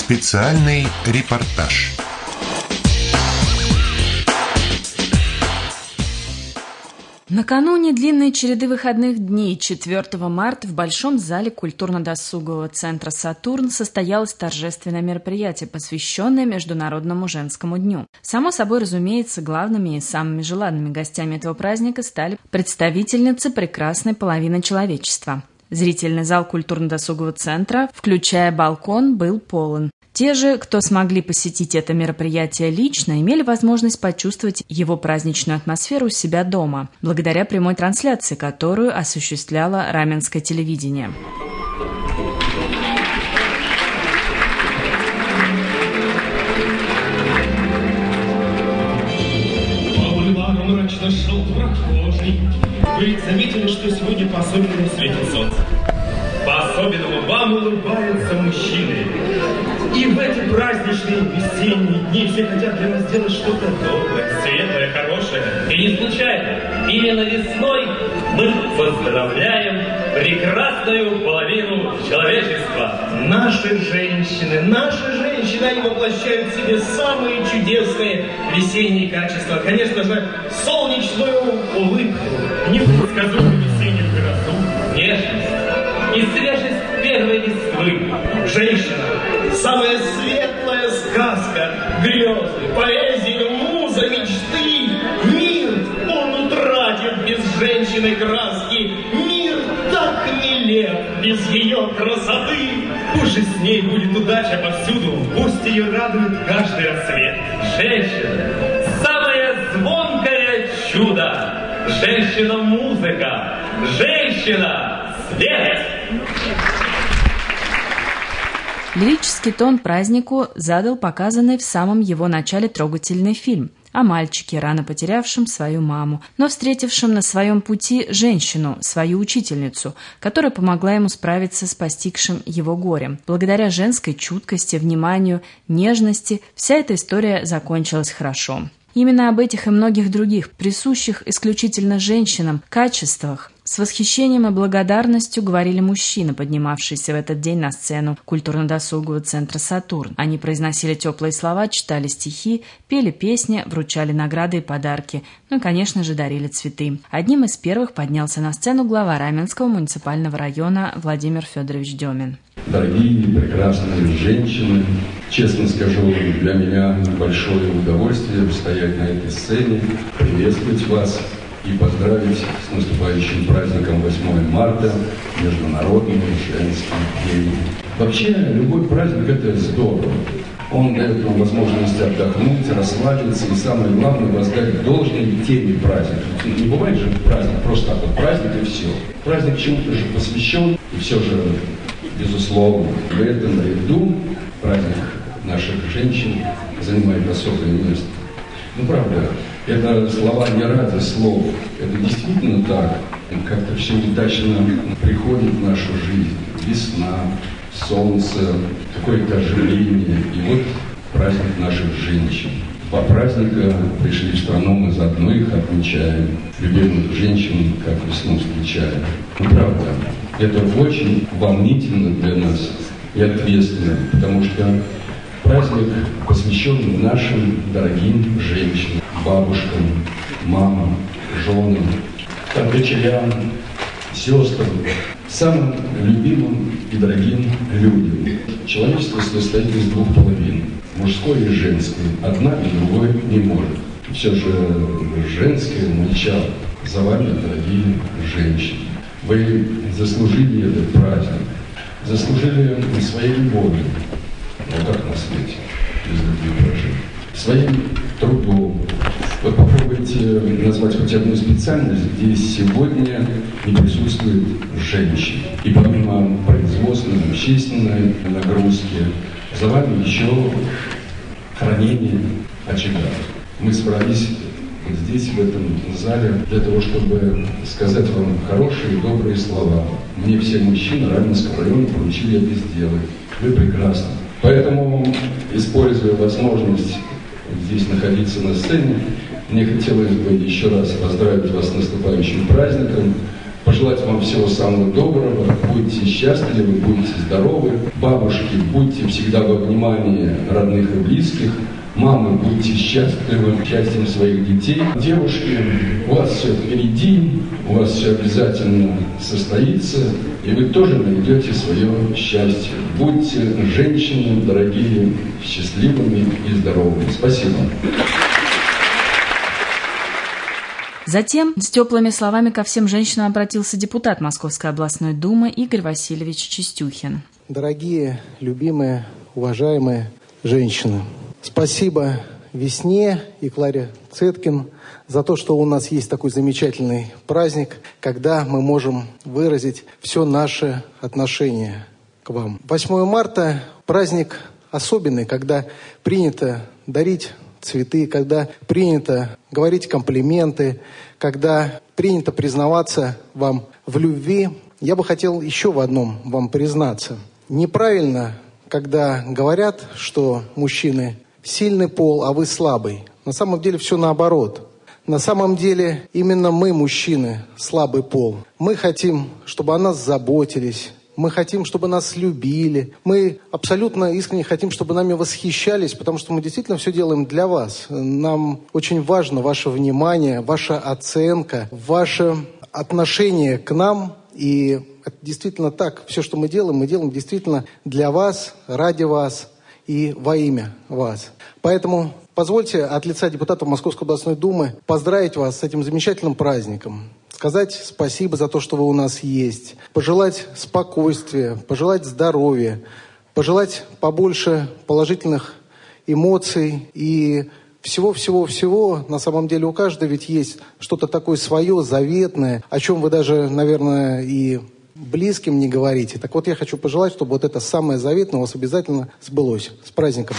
Специальный репортаж. Накануне длинной череды выходных дней 4 марта в Большом зале культурно-досугового центра «Сатурн» состоялось торжественное мероприятие, посвященное Международному женскому дню. Само собой, разумеется, главными и самыми желанными гостями этого праздника стали представительницы прекрасной половины человечества. Зрительный зал культурно-досугового центра, включая балкон, был полон. Те же, кто смогли посетить это мероприятие лично, имели возможность почувствовать его праздничную атмосферу у себя дома, благодаря прямой трансляции, которую осуществляло раменское телевидение. По бульвару мрачно шел прохожий. Вы заметили, что сегодня по-особенному светит солнце? По-особенному вам улыбаются мужчины. И в эти праздничные весенние дни все хотят для вас сделать что-то доброе, светлое, хорошее. И не случайно, именно весной мы поздравляем прекрасную половину человечества. Наши женщины, они воплощают в себе самые чудесные весенние качества. Конечно же, солнечную улыбку, непредсказуемую весеннюю красоту, нежность и свежесть первой листвы. Женщина, самая светлая сказка, грезы, поэзия, муза, мечты. Мир он утратит без женщины краски. Мир так нелеп без ее красоты. Пусть же с ней будет удача повсюду, пусть ее радует каждый рассвет. Женщина, самое звонкое чудо. Женщина-музыка, женщина-свет. Лирический тон празднику задал показанный в самом его начале трогательный фильм о мальчике, рано потерявшем свою маму, но встретившем на своем пути женщину, свою учительницу, которая помогла ему справиться с постигшим его горем. Благодаря женской чуткости, вниманию, нежности вся эта история закончилась хорошо. Именно об этих и многих других, присущих исключительно женщинам, качествах, с восхищением и благодарностью говорили мужчины, поднимавшиеся в этот день на сцену культурно-досугового центра «Сатурн». Они произносили теплые слова, читали стихи, пели песни, вручали награды и подарки, ну и, конечно же, дарили цветы. Одним из первых поднялся на сцену глава Раменского муниципального района Владимир Федорович Демин. Дорогие прекрасные женщины, честно скажу, для меня большое удовольствие стоять на этой сцене, приветствовать вас и поздравить с наступающим праздником 8 марта, Международный женский день. Вообще, любой праздник – это здорово. Он дает нам возможность отдохнуть, расслабиться и, самое главное, воздать должное теме праздника. Не бывает же праздник просто так вот праздник и все. Праздник чему-то же посвящен, и все же, безусловно, в этом ряду праздник наших женщин занимает особое место. Ну, правда, это слова не ради слов, это действительно так. Как-то все удачно приходит в нашу жизнь. Весна, солнце, какое-то оживление. И вот праздник наших женщин. Два праздника пришли в страну, мы заодно их отмечаем. Любимых женщин, как весну встречаем. Ну, правда, это очень волнительно для нас и ответственно, потому что праздник посвящен нашим дорогим женщинам, бабушкам, мамам, женам, дочерям, сестрам, самым любимым и дорогим людям. Человечество состоит из двух половин, мужской и женской. Одна и другой не может. Все же женское начало. За вами, дорогие женщины. Вы заслужили этот праздник, заслужили своей любовью. Вот так на свете, без любви прожить. Своим трудом. Вот попробуйте назвать хоть одну специальность, где сегодня не присутствует женщин. И помимо производственной, общественной нагрузки, за вами еще хранение очага. Мы собрались вот здесь, в этом зале, для того, чтобы сказать вам хорошие, добрые слова. Мне все мужчины Раменского района поручили это сделать. Вы прекрасны. Поэтому, используя возможность здесь находиться на сцене, мне хотелось бы еще раз поздравить вас с наступающим праздником, пожелать вам всего самого доброго. Будьте счастливы, будьте здоровы. Бабушки, будьте всегда во внимании родных и близких. Мамы, будьте счастливы счастьем своих детей. Девушки, у вас все впереди, у вас все обязательно состоится, и вы тоже найдете свое счастье. Будьте женщины, дорогие, счастливыми и здоровыми. Спасибо. Затем с теплыми словами ко всем женщинам обратился депутат Московской областной думы Игорь Васильевич Чистюхин. Дорогие, любимые, уважаемые женщины, спасибо Весне и Кларе Цеткин за то, что у нас есть такой замечательный праздник, когда мы можем выразить все наше отношение к вам. 8 марта – праздник особенный, когда принято дарить цветы, когда принято говорить комплименты, когда принято признаваться вам в любви. Я бы хотел еще в одном вам признаться. Неправильно, когда говорят, что мужчины сильный пол, а вы слабый. На самом деле все наоборот. На самом деле именно мы, мужчины, слабый пол. Мы хотим, чтобы о нас заботились. Мы хотим, чтобы нас любили. Мы абсолютно искренне хотим, чтобы нами восхищались, потому что мы действительно все делаем для вас. Нам очень важно ваше внимание, ваша оценка, ваше отношение к нам. И это действительно так. Все, что мы делаем действительно для вас, ради вас и во имя вас. Поэтому позвольте от лица депутатов Московской областной думы поздравить вас с этим замечательным праздником. Сказать спасибо за то, что вы у нас есть. Пожелать спокойствия, пожелать здоровья, пожелать побольше положительных эмоций и всего-всего-всего. На самом деле у каждого ведь есть что-то такое свое, заветное, о чем вы даже, наверное, и близким не говорите. Так вот, я хочу пожелать, чтобы вот это самое заветное у вас обязательно сбылось. С праздником!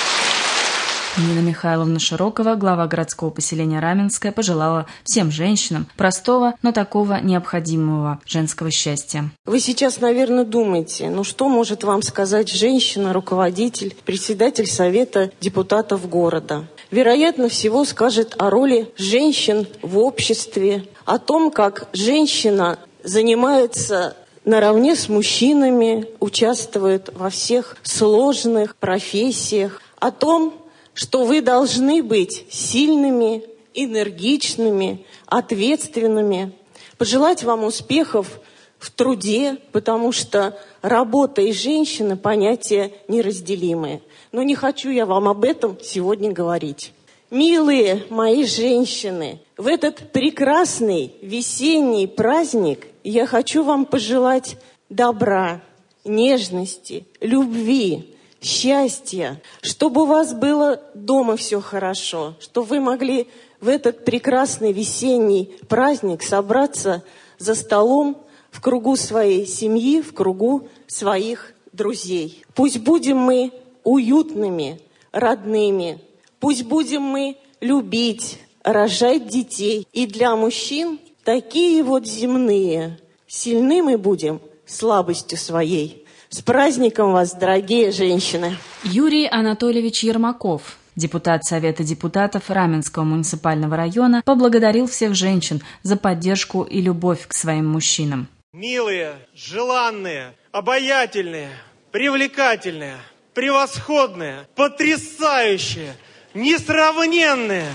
Нина Михайловна Широкова, глава городского поселения Раменское, пожелала всем женщинам простого, но такого необходимого женского счастья. Вы сейчас, наверное, думаете, что может вам сказать женщина, руководитель, председатель совета депутатов города? Вероятно всего скажет о роли женщин в обществе, о том, как женщина занимается наравне с мужчинами, участвует во всех сложных профессиях, о том, что вы должны быть сильными, энергичными, ответственными. Пожелать вам успехов в труде, потому что работа и женщина – понятия неразделимые. Но не хочу я вам об этом сегодня говорить. Милые мои женщины, в этот прекрасный весенний праздник я хочу вам пожелать добра, нежности, любви, счастья, чтобы у вас было дома все хорошо, чтобы вы могли в этот прекрасный весенний праздник собраться за столом в кругу своей семьи, в кругу своих друзей. Пусть будем мы уютными, родными, пусть будем мы любить, рожать детей. И для мужчин такие вот земные, сильны мы будем слабостью своей. С праздником вас, дорогие женщины! Юрий Анатольевич Ермаков, депутат Совета депутатов Раменского муниципального района, поблагодарил всех женщин за поддержку и любовь к своим мужчинам. Милые, желанные, обаятельные, привлекательные, превосходные, потрясающие, несравненные,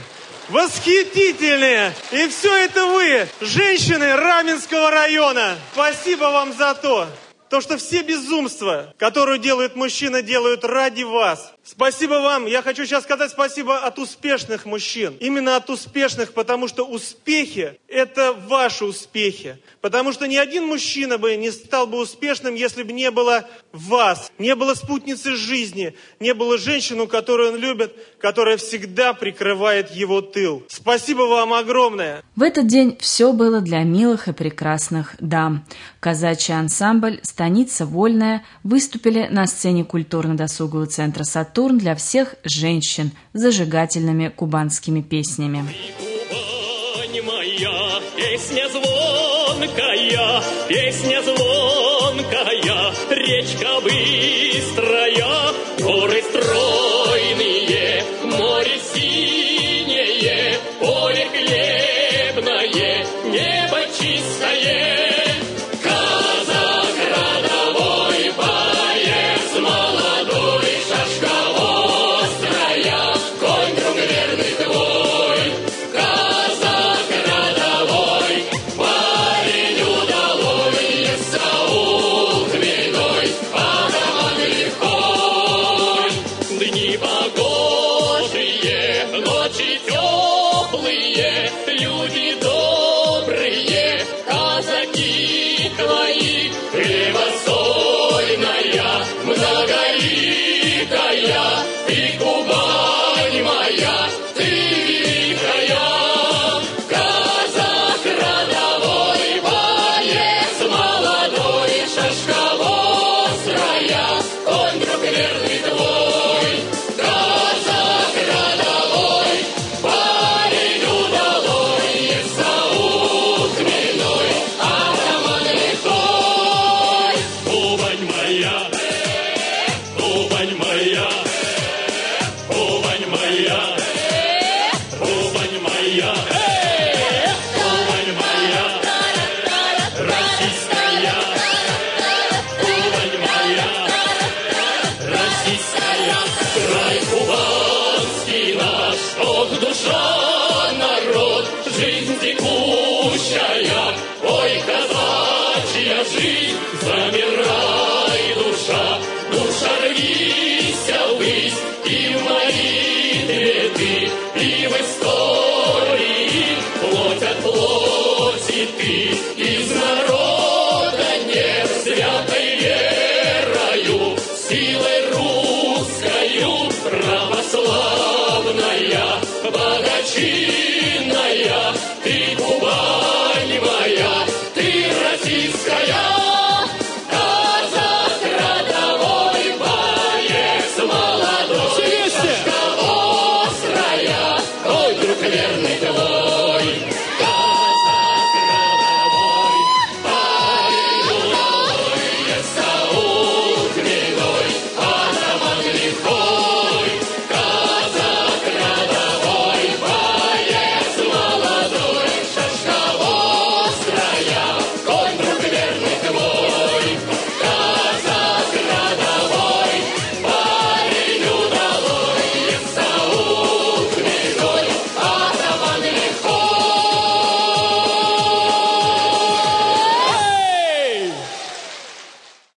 восхитительные. И все это вы, женщины Раменского района. Спасибо вам за то, что все безумства, которые делают мужчины, делают ради вас. Спасибо вам. Я хочу сейчас сказать спасибо от успешных мужчин. Именно от успешных, потому что успехи – это ваши успехи. Потому что ни один мужчина бы не стал бы успешным, если бы не было вас, не было спутницы жизни, не было женщины, которую он любит, которая всегда прикрывает его тыл. Спасибо вам огромное. В этот день все было для милых и прекрасных дам. Казачий ансамбль «Станица Вольная» выступили на сцене культурно-досугового центра «Сатурн» для всех женщин с зажигательными кубанскими песнями. Кубань моя, песня звонкая, речка бы